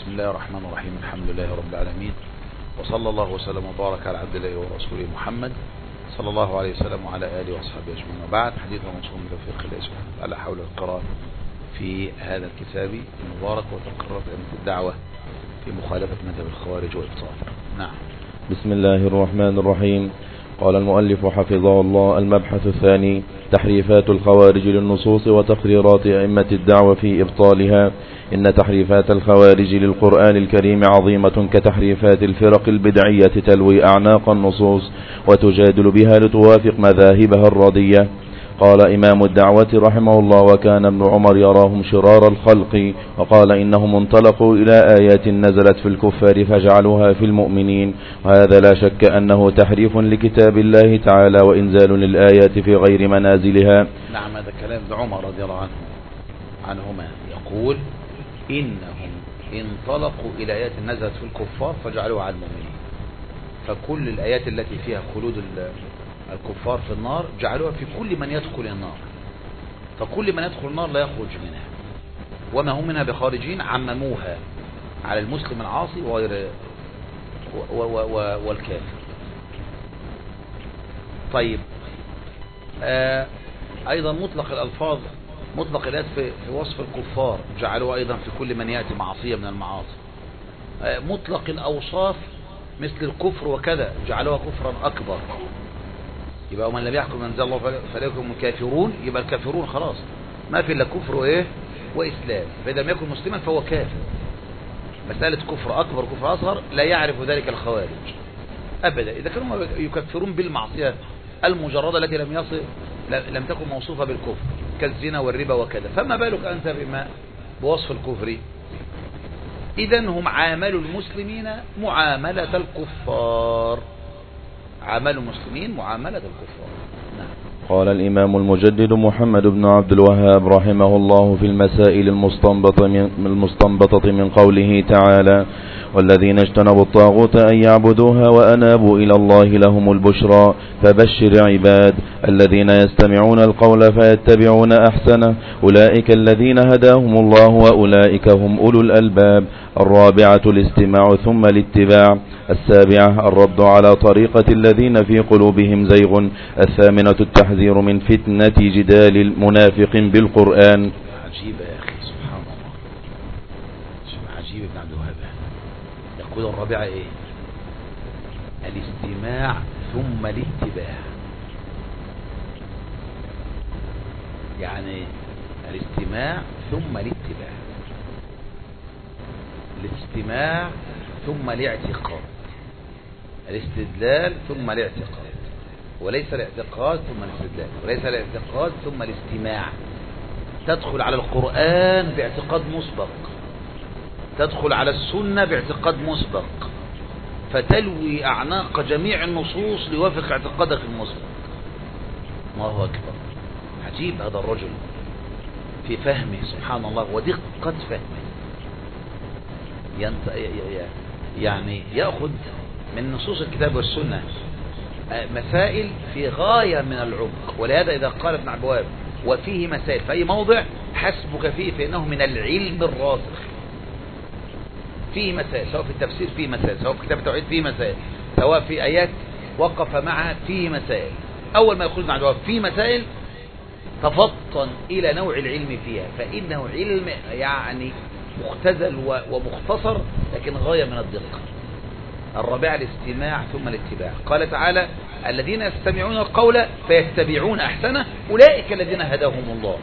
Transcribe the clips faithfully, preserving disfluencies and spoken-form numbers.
بسم الله الرحمن الرحيم. الحمد لله رب العالمين، وصلى الله وسلم وبارك على عبد الله ورسوله محمد صلى الله عليه وسلم وعلى آله وأصحابه أجمعين. وبعد، حديثنا منصور من توفيق الله سبحانه وتعالى حول القراءة في هذا الكتاب المبارك وتقرر أئمة الدعوة في مخالفة مذهب الخوارج والإبطال. نعم. بسم الله الرحمن الرحيم. قال المؤلف حفظه الله: المبحث الثاني: تحريفات الخوارج للنصوص وتقريرات أئمة الدعوة في إبطالها. إن تحريفات الخوارج للقرآن الكريم عظيمة كتحريفات الفرق البدعية، تلوي أعناق النصوص وتجادل بها لتوافق مذاهبها الردية. قال إمام الدعوة رحمه الله: وكان ابن عمر يراهم شرار الخلق، وقال إنهم انطلقوا إلى آيات نزلت في الكفار فجعلوها في المؤمنين، وهذا لا شك أنه تحريف لكتاب الله تعالى وإنزال للآيات في غير منازلها. نعم، هذا كلام ابن عمر رضي الله عنه عنهما، يقول إنهم انطلقوا إلى آيات نزلت في الكفار فجعلوها على المؤمنين، فكل الآيات التي فيها خلود الكفار في النار جعلوها في كل من يدخل النار، فكل من يدخل النار لا يخرج منها، وما هم منها بخارجين، عمموها على المسلم العاصي وغير والكافر. طيب، آه أيضا مطلق الألفاظ، مطلق الآيات في وصف الكفار جعلوها أيضا في كل من يأتي معصية من المعاصي. آه مطلق الأوصاف مثل الكفر وكذا جعلوها كفرا أكبر، يبقى ومن لم يحكم من أنزل الله فليكن هم الكافرون، يبقى الكافرون خلاص ما في إلا كفر وإيه وإسلام، فإذا لم يكن مسلما فهو كافر. مسألة كفر أكبر كفر أصغر لا يعرف ذلك الخوارج أبدا، إذا كانوا يكفرون بالمعصية المجردة التي لم يصل لم تكن موصوفة بالكفر كالزنا والربا وكذا، فما بالك أنت بما بوصف الكفر. إذن هم عاملوا المسلمين معاملة الكفار، عاملوا المسلمين معاملة الكفار. نعم. قال الإمام المجدد محمد بن عبد الوهاب رحمه الله في المسائل المستنبطة من, المستنبطة من قوله تعالى: والذين اجتنبوا الطاغوت أن يعبدوها وأنابوا إلى الله لهم البشرى فبشر عباد الذين يستمعون القول فيتبعون أحسنه أولئك الذين هداهم الله وأولئك هم أولو الألباب. الرابعة الاستماع ثم الاتباع. السابعة الرد على طريقة الذين في قلوبهم زيغ. الثامنة التحذير من فتنة جدال المنافق بالقرآن. عجيب يا أخي، سبحان الله، عجيب ابن عبد الوهاب. يقول الرابعة إيه؟ الاستماع ثم الاتباع، يعني الاستماع ثم الاتباع، الاستماع ثم الاعتقاد، الاستدلال ثم الاعتقاد، وليس الاعتقاد ثم الاستدلال، وليس الاعتقاد ثم الاستماع. تدخل على القرآن باعتقاد مسبق، تدخل على السنة باعتقاد مسبق، فتلوي أعناق جميع النصوص ليوافق اعتقادك المسبق. الله أكبر، عجيب هذا الرجل في فهمه سبحان الله ودقة فهمه. يعني يأخذ من نصوص الكتاب والسنة مسائل في غاية من العمق، ولهذا إذا قال ابن عبد الوهاب وفيه مسائل في أي موضع حسبك فيه فإنه من العلم الراسخ. فيه مسائل، سواء في التفسير فيه مسائل، سواء في كتاب التوحيد فيه مسائل، سواء في آيات وقف معها فيه مسائل. أول ما يقول ابن عبد الوهاب فيه مسائل تفطن إلى نوع العلم فيها، فإنه علم يعني مختزل ومختصر لكن غاية من الدقة. الرابع الاستماع ثم الاتباع. قال تعالى: الذين يستمعون القول فيتبعون أحسنه أولئك الذين هداهم الله.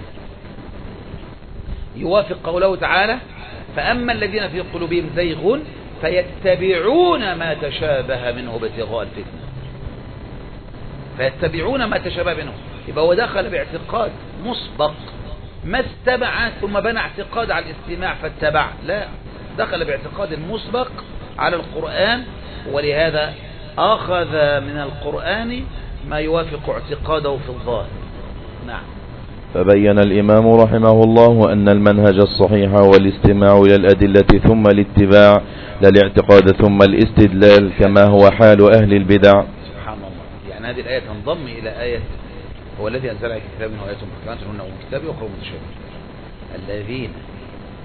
يوافق قوله تعالى: فأما الذين في قلوبهم زيغ فيتبعون ما تشابه منه ابتغاء الفتنة. فيتبعون ما تشابه منه، يبقى هو دخل باعتقاد مسبق، ما استمع ثم بنى اعتقاد على الاستماع فاتبع، لا، دخل باعتقاد مسبق على القرآن، ولهذا أخذ من القرآن ما يوافق اعتقاده في الظاهر. نعم. فبين الإمام رحمه الله أن المنهج الصحيح هو الاستماع إلى الأدلة ثم الاتباع، لا الاعتقاد ثم الاستدلال كما هو حال أهل البدع. سبحان الله، يعني هذه الآية تنضم إلى آية: هو الذي أنزل عليك كتاب منه آيات محكمات هن أم الكتاب وأخرى متشابهات. الذين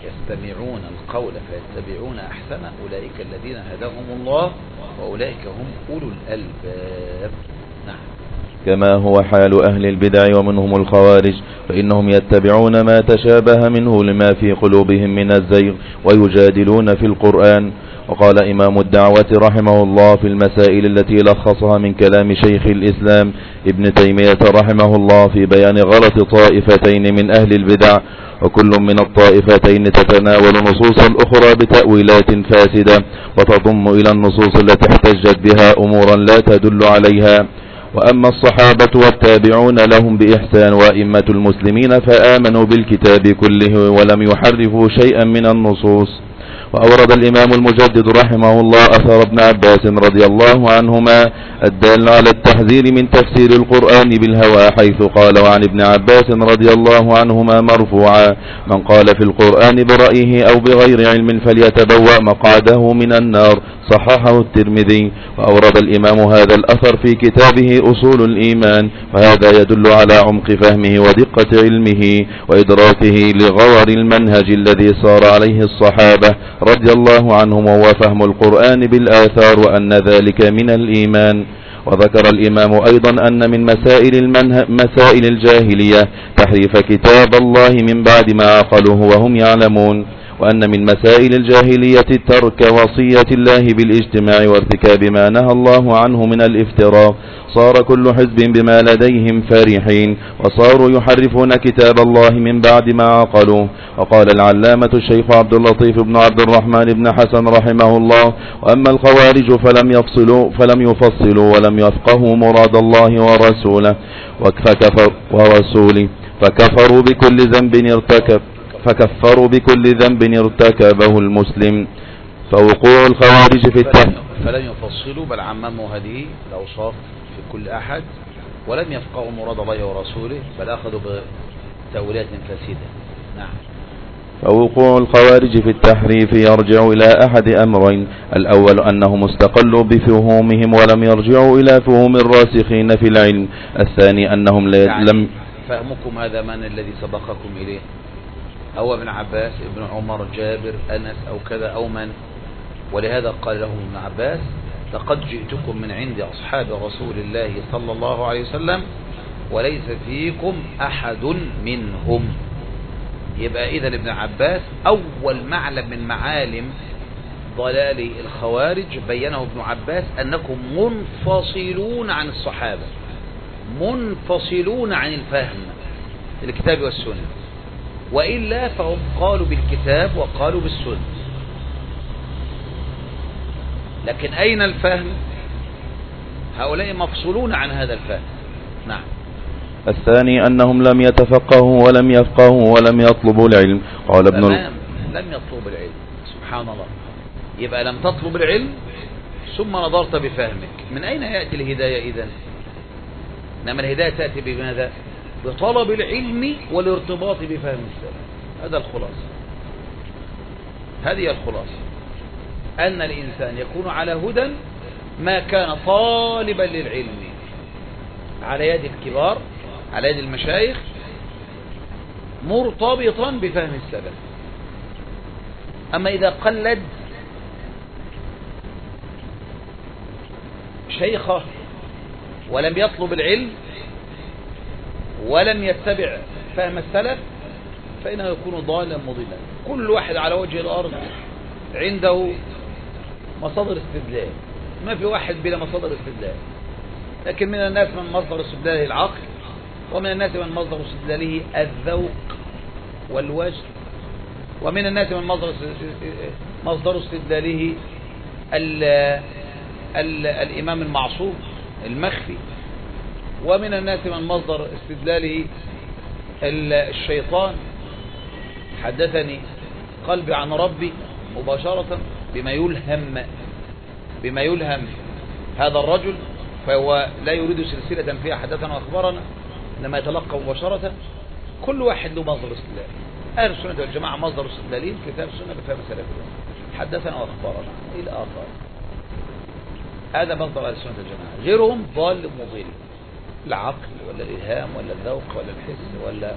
يستمعون القول فيتبعون أحسنه أولئك الذين هداهم الله وأولئك هم أولو الألباب. نعم. كما هو حال أهل البدع ومنهم الخوارج، فإنهم يتبعون ما تشابه منه لما في قلوبهم من الزيغ ويجادلون في القرآن. وقال إمام الدعوة رحمه الله في المسائل التي لخصها من كلام شيخ الإسلام ابن تيمية رحمه الله في بيان غلط طائفتين من أهل البدع: وكل من الطائفتين تتناول نصوصا أخرى بتأويلات فاسدة وتضم إلى النصوص التي احتجت بها أمورا لا تدل عليها. وأما الصحابة والتابعون لهم بإحسان وأئمة المسلمين فآمنوا بالكتاب كله ولم يحرفوا شيئا من النصوص. وأورد الإمام المجدد رحمه الله أثر ابن عباس رضي الله عنهما الدال على التحذير من تفسير القرآن بالهوى، حيث قال: وعن ابن عباس رضي الله عنهما مرفوعا: من قال في القرآن برأيه أو بغير علم فليتبوأ مقعده من النار. صححه الترمذي. وأورد الإمام هذا الأثر في كتابه أصول الإيمان، وهذا يدل على عمق فهمه ودقة علمه وإدراكه لغور المنهج الذي صار عليه الصحابة رضي الله عنهم، وهو فهم القرآن بالآثار، وأن ذلك من الإيمان. وذكر الإمام أيضا أن من مسائل, المنه... مسائل الجاهلية تحريف كتاب الله من بعد ما عقلوه وهم يعلمون، وأن من مسائل الجاهلية ترك وصية الله بالاجتماع وارتكاب ما نهى الله عنه من الافتراء. صار كل حزب بما لديهم فرحين، وصاروا يحرفون كتاب الله من بعد ما عقلوه. وقال العلامة الشيخ عبد اللطيف بن عبد الرحمن بن حسن رحمه الله: وأما الخوارج فلم يفصلوا فلم يفصلوا ولم يفقهوا مراد الله ورسوله فكفر ورسوله فكفروا بكل ذنب ارتكب فكفروا بكل ذنب ارتكبه المسلم. فوقوع الخوارج في التحريف فلن يفصلوا بل عمموا هذه الأوصاف في كل أحد، ولم يفقهوا مراد الله ورسوله بل أخذوا بتأويلات فاسدة. نعم. فوقوع الخوارج في التحريف يرجع إلى أحد أمرين: الأول أنهم استقلوا بفهومهم ولم يرجعوا إلى فهوم الراسخين في العلم. الثاني أنهم يعني لم فهمكم هذا من الذي سبقكم إليه؟ أو ابن عباس، ابن عمر، جابر، أنس، أو كذا أو من؟ ولهذا قال لهم ابن عباس: لقد جئتكم من عند أصحاب رسول الله صلى الله عليه وسلم وليس فيكم أحد منهم. يبقى إذا ابن عباس أول معلم من معالم ضلال الخوارج بينه ابن عباس أنكم منفصلون عن الصحابة، منفصلون عن الفهم الكتاب والسنة، وإلا فهم قالوا بالكتاب وقالوا بالسنة. لكن أين الفهم؟ هؤلاء مفصولون عن هذا الفهم. نعم. الثاني أنهم لم يتفقهوا ولم يفقهوا ولم يطلبوا العلم. قال ابن ال... لم يطلبوا العلم. سبحان الله. يبقى لم تطلب العلم ثم نظرت بفهمك. من أين يأتي الهداية إذن؟ إنما الهداية تأتي بماذا؟ بطلب العلم والارتباط بفهم السلف. هذا الخلاصة. هذه الخلاصة، أن الإنسان يكون على هدى ما كان طالبا للعلم على يد الكبار، على يد المشايخ، مرتبطا بفهم السلف. أما إذا قلد شيخه ولم يطلب العلم ولم يتبع فهم السلف فإنه يكون ضالا مضلا. كل واحد على وجه الأرض عنده مصادر استدلال، ما في واحد بلا مصادر استدلال. لكن من الناس من مصدر استدلاله العقل، ومن الناس من مصدر استدلاله الذوق والوجد، ومن الناس من مصدر مصدر استدلاله ال ال الإمام المعصوم المخفي، ومن الناس من مصدر استدلاله الشيطان. حدثني قلبي عن ربي مباشرة بما يلهم بما يلهم هذا الرجل، فهو لا يريد سلسلة فيها حدثنا وأخبرنا، لما يتلقى مباشرة. كل واحد له مصدر استدلال. أهل السنة والجماعة مصدر استدلالين كتاب السنة بفهم السلف، حدثنا وأخبرنا إلى آخر. هذا مصدر أهل السنة والجماعة. غيرهم ضال مضل، العقل ولا الإلهام ولا الذوق ولا الحس ولا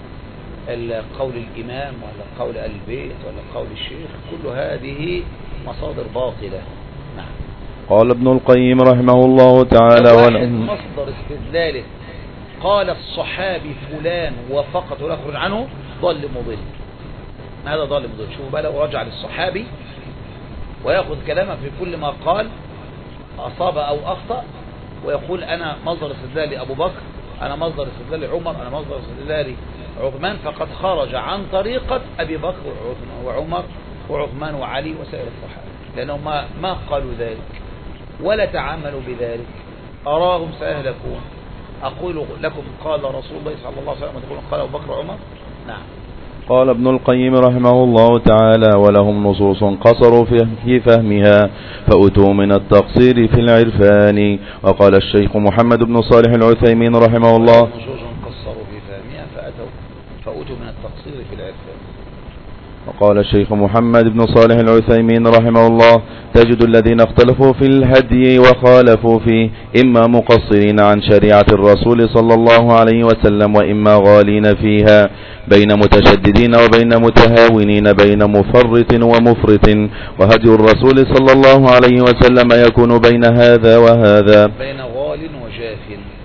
قول الإمام ولا قول أهل البيت ولا قول الشيخ، كل هذه مصادر باطلة. نعم. قال ابن القيم رحمه الله تعالى واحد مصدر استدلاله قال الصحابي فلان وفقط ولا يخرج عنه ضل مضل، هذا ضل مضل. شوفوا بقى لو رجع للصحابي ويأخذ كلامه في كل ما قال أصاب أو أخطأ ويقول أنا مصدر استدلالي أبو بكر، أنا مصدر استدلالي عمر، أنا مصدر استدلالي عثمان، فقد خرج عن طريقة أبي بكر وعمر وعثمان وعلي وسائر الصحابة، لأنهم ما, ما قالوا ذلك ولا تعاملوا بذلك، أراهم سيهلكون. أقول لكم قال رسول الله صلى الله عليه وسلم وتقولون قال أبو بكر وعمر. نعم. قال ابن القيم رحمه الله تعالى ولهم نصوص قصروا في فهمها فأتوا من التقصير في العرفان. وقال الشيخ محمد بن صالح العثيمين رحمه الله نصوص قصروا في فهمها فأتوا فأتوا من التقصير في العرفان. وقال الشيخ محمد بن صالح العثيمين رحمه الله تجد الذين اختلفوا في الهدي وخالفوا فيه إما مقصرين عن شريعة الرسول صلى الله عليه وسلم وإما غالين فيها، بين متشددين وبين متهاونين، بين مفرط ومفرط، وهدي الرسول صلى الله عليه وسلم يكون بين هذا وهذا، بين غال وجاف.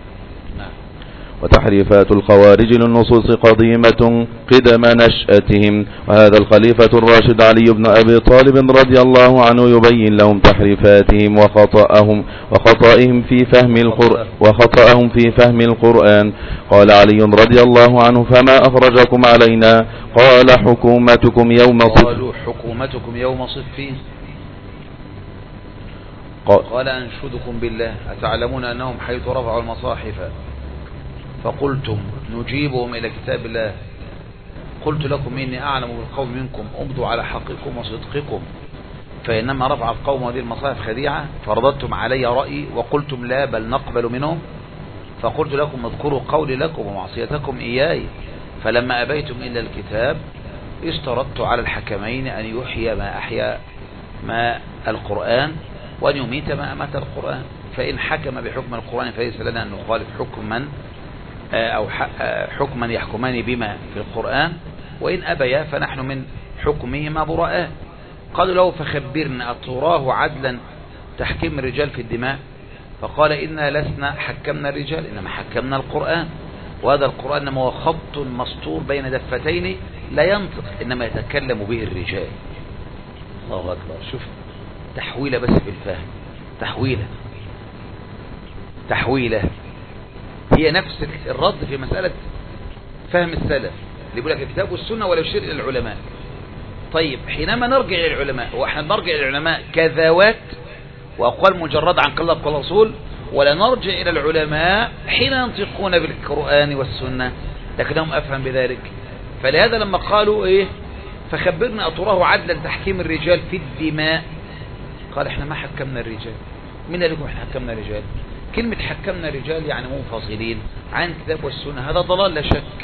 وتحريفات الخوارج للنصوص قديمة قدم نشأتهم، وهذا الخليفة الراشد علي بن أبي طالب رضي الله عنه يبين لهم تحريفاتهم وخطأهم وخطأهم في فهم القرآن وخطأهم في فهم القرآن. قال علي رضي الله عنه فما أخرجكم علينا؟ قال حكومتكم يوم صفين. قالوا حكومتكم يوم صفين. قال أنشدكم بالله أتعلمون أنهم حيث رفعوا المصاحف فقلتم نجيبهم إلى كتاب الله قلت لكم إني أعلم بالقوم منكم أمضوا على حقكم وصدقكم، فإنما رفع القوم هذه المصاحف خديعة فرددتم علي رأيي وقلتم لا بل نقبل منهم، فقلت لكم اذكروا قولي لكم ومعصيتكم إياي، فلما أبيتم إلا الكتاب اشترطت على الحكمين أن يحيى ما أحيا ما القرآن وأن يميت ما أمات القرآن، فإن حكم بحكم القرآن فليس لنا أن نخالف حكما أو حكما يحكمان بما في القرآن، وإن أبيا فنحن من حكمهما براء. قالوا له فخبرنا أتراه عدلا تحكيم الرجال في الدماء؟ فقال إنا لسنا حكمنا الرجال إنما حكمنا القرآن، وهذا القرآن ما هو خط مسطور بين دفتين لا ينطق إنما يتكلم به الرجال. الله أكبر. شوف تحويلة بس في الفهم، تحويلة تحويلة هي نفس الرد في مسألة فهم السلف اللي يقول لك الكتاب والسنة ولا يشير إلى العلماء. طيب حينما نرجع إلى العلماء وإحنا نرجع إلى العلماء كذوات وأقوال مجردة عن قال الله قال رسول، ولا نرجع إلى العلماء حين ينطقون بالقرآن والسنة لكنهم أفهم بذلك. فلهذا لما قالوا إيه فخبرنا أتراه عدلا تحكيم الرجال في الدماء، قال إحنا ما حكمنا الرجال. من لكم إحنا حكمنا الرجال؟ كلمة حكمنا الرجال يعني منفصلين عن الكتاب والسنة، هذا ضلال لا شك،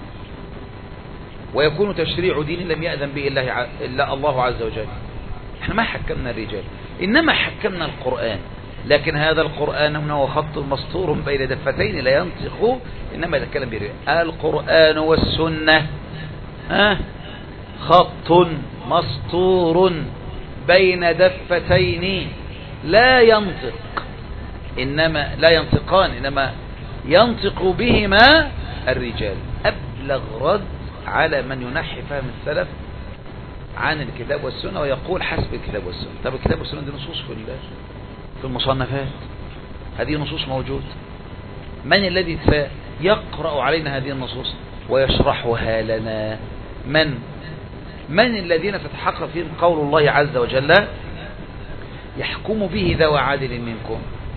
ويكون تشريع دين لم يأذن به إلا, إلا الله عز وجل. احنا ما حكمنا الرجال إنما حكمنا القرآن، لكن هذا القرآن هو خط مسطور بين دفتين لا ينطق إنما يتكلم به. القرآن والسنة ها خط مسطور بين دفتين لا ينطق إنما لا ينطقان إنما ينطق بهما الرجال. أبلغ رد على من ينحي فهم السلف عن الكتاب والسنة ويقول حسب الكتاب والسنة. طب الكتاب والسنة دي نصوص في في المصنفات، هذه نصوص موجود. من الذي يقرأ علينا هذه النصوص ويشرحها لنا؟ من من الذين تتحقق فيهم قول الله عز وجل يحكم به ذو عادل منكم؟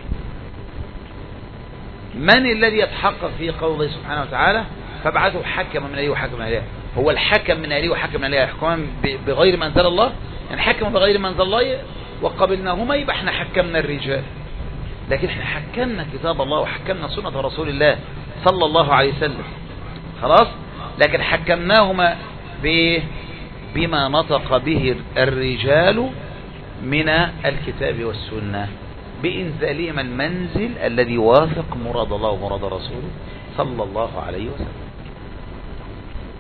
من الذي يتحقق فيه قول الله سبحانه وتعالى فابعثوا حكما من أهله وحكما من أهلها؟ هو الحكم من أهله وحكم من أهلها يحكمان بغير ما أنزل الله؟ يعني حكم بغير ما أنزل الله وقبلناهما يبقى احنا حكمنا الرجال، لكن احنا حكمنا كتاب الله وحكمنا سنة رسول الله صلى الله عليه وسلم خلاص، لكن حكمناهما بما نطق به الرجال من الكتاب والسنة بإنزالهما المنزل الذي وافق مراد الله ومراد رسوله صلى الله عليه وسلم.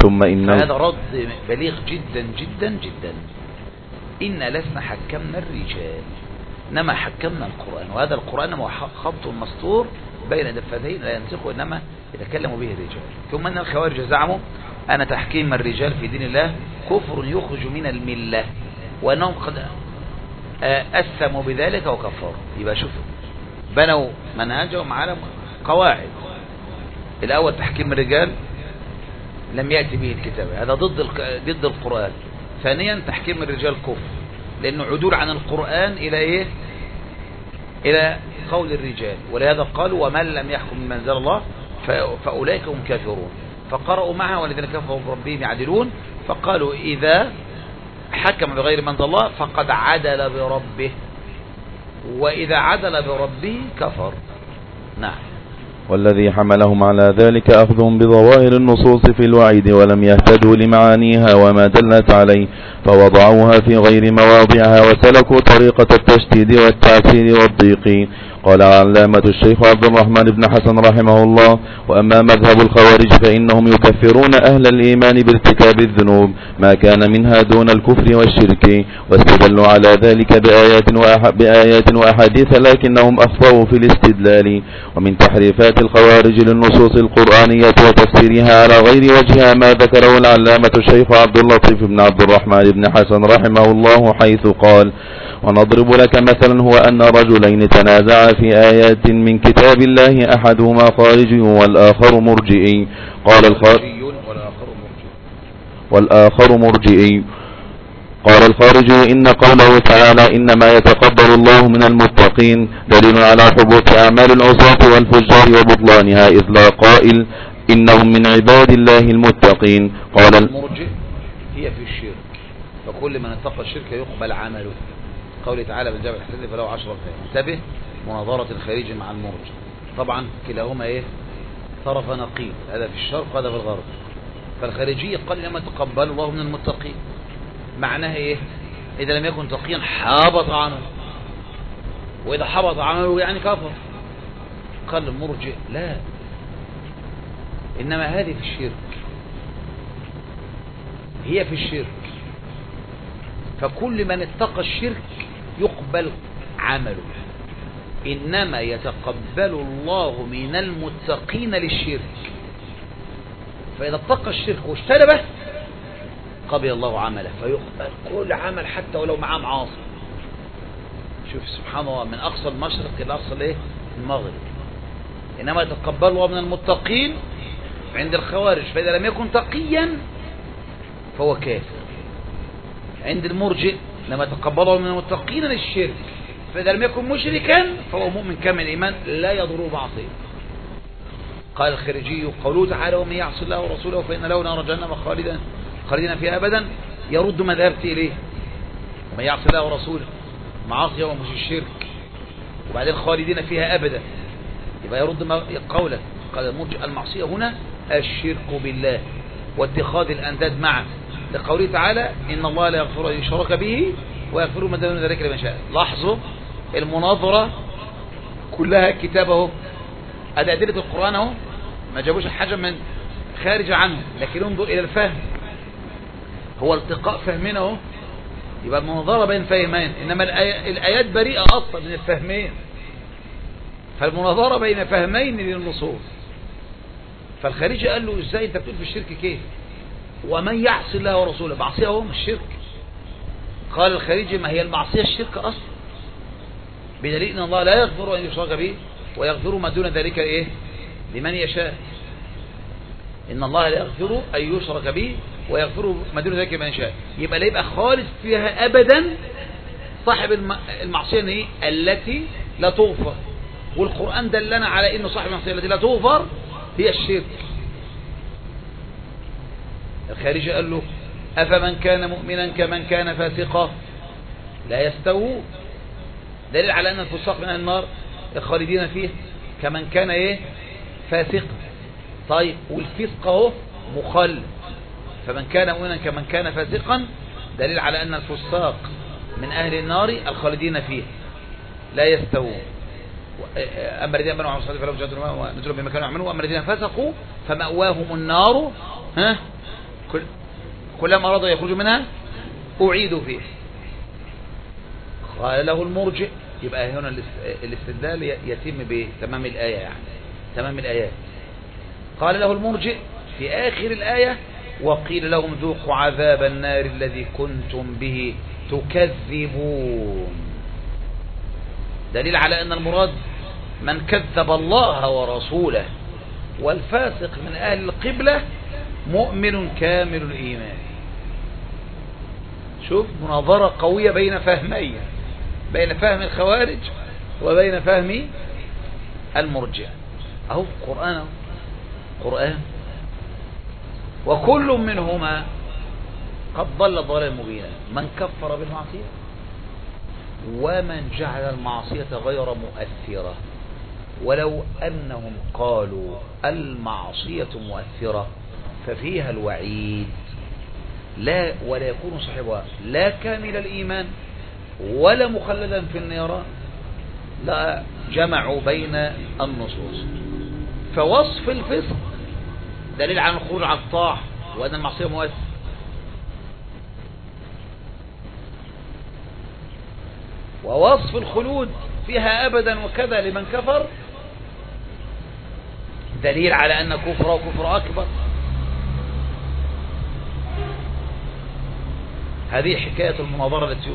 ثم إنه هذا رد بليغ جدا جدا جدا. إن لسنا حكمنا الرجال إنما حكمنا القرآن، وهذا القرآن هو خط مسطور بين دفتين لا ينسخه إنما يتكلم به الرجال. ثم أن الخوارج زعموا أن تحكيم الرجال في دين الله كفر يخرج من الملة، وأنهم قد أسموا بذلك وكفروا. يبقى شوفوا بنوا منهجهم على قواعد. الأول تحكيم الرجال لم يأتي به الكتاب، هذا ضد ضد القرآن. ثانيا تحكيم الرجال كفر لأنه عدول عن القرآن إلى إيه؟ إلى قول الرجال، ولهذا قالوا ومن لم يحكم بما أنزل الله فأولئك هم كافرون. فقرأوا معها والذين كفروا بربهم يعدلون، فقالوا إذا حكم بغير ما أنزل الله فقد عدل بربه، وإذا عدل بربه كفر. نعم. والذي حملهم على ذلك أخذهم بظواهر النصوص في الوعيد ولم يهتدوا لمعانيها وما دلت عليه، فوضعوها في غير مواضعها وسلكوا طريقة التشديد والتعسير والضيق. قال علامة الشيخ عبد الرحمن بن حسن رحمه الله: وأما مذهب الخوارج فإنهم يكفرون أهل الإيمان بارتكاب الذنوب ما كان منها دون الكفر والشرك، واستدلوا على ذلك بآيات, وأح بآيات وأحاديث لكنهم أخطأوا في الاستدلال. ومن تحريفات الخوارج للنصوص القرآنية وتفسيرها على غير وجهها ما ذكره العلامة الشيخ عبد اللطيف بن عبد الرحمن بن حسن رحمه الله حيث قال: ونضرب لك مثلا هو أن رجلين تنازعا في آيات من كتاب الله أحدهما خارجي والآخر مرجئي. قال الخارجي والآخر مرجئي قال الخارجي إن قوله تعالى إنما يتقبل الله من المتقين دليل على حبوط أعمال العصاة والفجار وبطلانها، إذ لا قائل إنهم من عباد الله المتقين. قال المرجئ هي في الشرك، فكل من اتقى الشرك يقبل عمله. قوله تعالى من جاب الحسد فله عشرة أمثال. انتبه، مناظرة الخارجي مع المرجئ، طبعا كلاهما ايه؟ طرف نقيض، هذا في الشرق وهذا في الغرب. فالخارجي قال لما تقبل الله من المتقين، معناها ايه؟ اذا لم يكن تقيا حبط عمله، واذا حبط عمله يعني كفر. قال المرجئ لا، انما هذه في الشرك، هي في الشرك، فكل من اتقى الشرك يقبل عمله، إنما يتقبل الله من المتقين للشرك. فإذا اتقى الشرك واجتنبه قبل الله عمله، فيقبل كل عمل حتى ولو معاه معاصي. شوف سبحان الله، من أقصى المشرق إلى أقصى الايه؟ المغرب. إنما يتقبل الله من المتقين عند الخوارج، فإذا لم يكن تقيا فهو كافر. عند المرجئ لما تقبله من المتقين للشرك، فإذا لم يكن مشركا فهو مؤمن كامل الإيمان لا يضره معصية. قال الخارجي قوله تعالى ومن يعص الله ورسوله فإن له نار جهنم خالدا خالدين فيها أبدا، يرد ما ذهبت إليه. ومن يعص الله ورسوله معاصي ومش الشرك، وبعدين خالدين فيها أبدا، يبقى يرد ما قوله. قال المرجئ المعصية هنا الشرك بالله واتخاذ الأنداد معه، لقوله تعالى إن الله لا يغفر أن يشرك به ويغفر ما دون ذلك لمن شاء. لاحظوا المناظرة كلها كتابه، هذه أدلة القرآن اهو، ما جابوش حاجة من خارج عنه، لكن انظر إلى الفهم، هو التقاء فهمنا اهو. يبقى المناظرة بين فهمين، إنما الآيات بريئة أصلا من الفهمين، فالمناظرة بين فهمين للنصوص. فالخارجي قال له إزاي أنت بتقول في الشرك كيف؟ ومن يعصي الله ورسوله، معصية هو مش شرك. قال الخارجي ما هي المعصية الشرك أصلا، بدليل أن الله لا يغفر أن يشرك به ويغفر ما دون ذلك إيه؟ لمن يشاء. إن الله لا يغفر أن يشرك به ويغفر ما دون ذلك لمن يشاء. يبقى لا يبقى خالص فيها أبدا صاحب المعصية هي التي لا تغفر، والقرآن دلنا على أنه صاحب المعصية التي لا تغفر هي الشرك. الخارجي قال له أفمن كان مؤمنا كمن كان فاسقا لا يستوون، دليل على أن الفساق من النار الخالدين فيه كمن كان إيه؟ فاسقا. طيب والفسق اهو مخل، فمن كان مؤمنا كمن كان فاسقا دليل على أن الفساق من أهل النار الخالدين فيه لا يستوون. أما الذين آمنوا وعملوا الصالحات فلهم جنات ونزل بما كانوا يعملون، وأما الذين فسقوا فمأواهم النار ها كل كلما أرادوا يخرجوا منها أعيدوا فيه. قال له المرجئ، يبقى هنا الاستدلال يتم بتمام الآية، يعني تمام الآيات. قال له المرجئ في آخر الآية وقيل لهم ذوقوا عذاب النار الذي كنتم به تكذبون. دليل على أن المراد من كذب الله ورسوله، والفاسق من أهل القبلة مؤمن كامل الإيمان. شوف مناظرة قوية بين فهمين، بين فهم الخوارج وبين فهم المرجئة. أهو قرآن قرآن وكل منهما قد ضل ضلالا مبينا، من كفر بالمعصية ومن جعل المعصية غير مؤثرة. ولو أنهم قالوا المعصية مؤثرة ففيها الوعيد، لا ولا يكون صاحبها لا كامل الإيمان ولا مخلدا في النيران، لا جمعوا بين النصوص. فوصف الفسق دليل على الخروج عن الطاعة وأن المعصية مؤثرة، ووصف الخلود فيها أبدا وكذا لمن كفر دليل على أن كفر وكفر أكبر. هذه حكاية المناظرة التي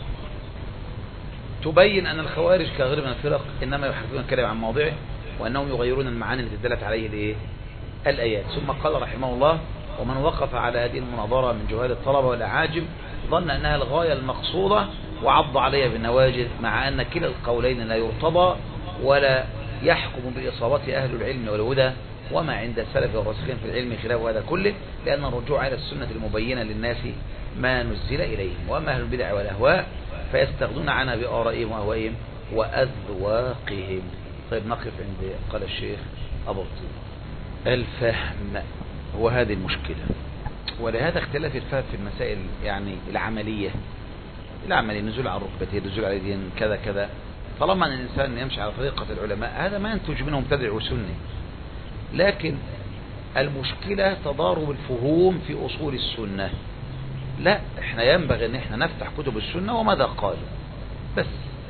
تبين أن الخوارج كغير من الفرق إنما يحرفون الكلام عن موضعه، وأنهم يغيرون المعاني التي دلت عليه الإيه؟ الآيات. ثم قال رحمه الله: ومن وقف على هذه المناظرة من جهال الطلبة والأعاجم ظن أنها الغاية المقصودة وعض عليها بالنواجذ، مع أن كلا القولين لا يرتضى ولا يحكم بإصابة أهل العلم والهدى، وما عند السلف والراسخين في العلم خلاف هذا كله، لأن الرجوع إلى السنة المبينة للناس ما نزل إليهم. وأما أهل البدع والأهواء فيستغنون عنها بآرائهم وأهوائهم وأذواقهم. طيب نقف عند قال الشيخ أبو الطيب: الفهم هو هذه المشكلة، ولهذا اختلاف الفهم في المسائل يعني العملية العملية النزول على الركبتين، النزول على اليدين، كذا كذا. طالما أن الإنسان يمشي على طريقة العلماء هذا ما ينتج منه مبتدع وسني، لكن المشكلة تضارب الفهوم في أصول السنة. لا، احنا ينبغي ان احنا نفتح كتب السنة وماذا قالوا بس.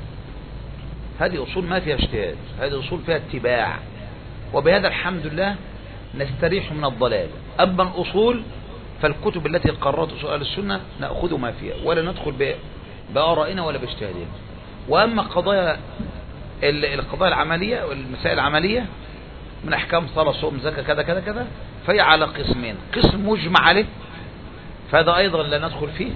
هذه أصول ما فيها اجتهاد، هذه أصول فيها اتباع، وبهذا الحمد لله نستريح من الضلال. أما الأصول فالكتب التي قررت أصول أهل السنة نأخذ ما فيها ولا ندخل بآرائنا ولا باجتهادنا. وأما قضايا القضايا العملية والمسائل العملية من أحكام صلاة صوم زكاة كذا كذا كذا فهي على قسمين: قسم مجمع عليه فهذا أيضا لا ندخل فيه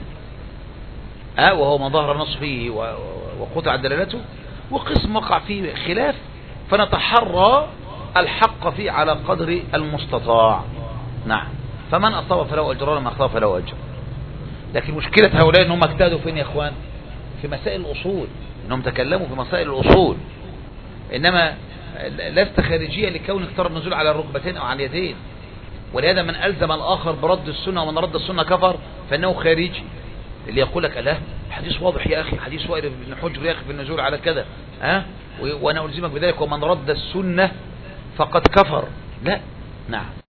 أه وهو ما ظهر النص فيه وقطع دلالته، وقسم وقع فيه خلاف فنتحرى الحق فيه على قدر المستطاع. نعم، فمن أصاب فله أجر ومن أخطأ فله أجر. لكن مشكلة هؤلاء أنهم اجتهدوا فين يا إخوان؟ في مسائل الأصول، أنهم تكلموا في مسائل الأصول، إنما لست خارجية لكون اختار النزول على الركبتين أو على اليدين. ولهذا من ألزم الآخر برد السنة ومن رد السنة كفر فإنه خارجي. اللي يقول لك لا حديث واضح يا أخي، حديث وائل بن حجر يا أخي في النزول على كذا ها وأنا ألزمك بذلك، ومن رد السنة فقد كفر. لا، نعم.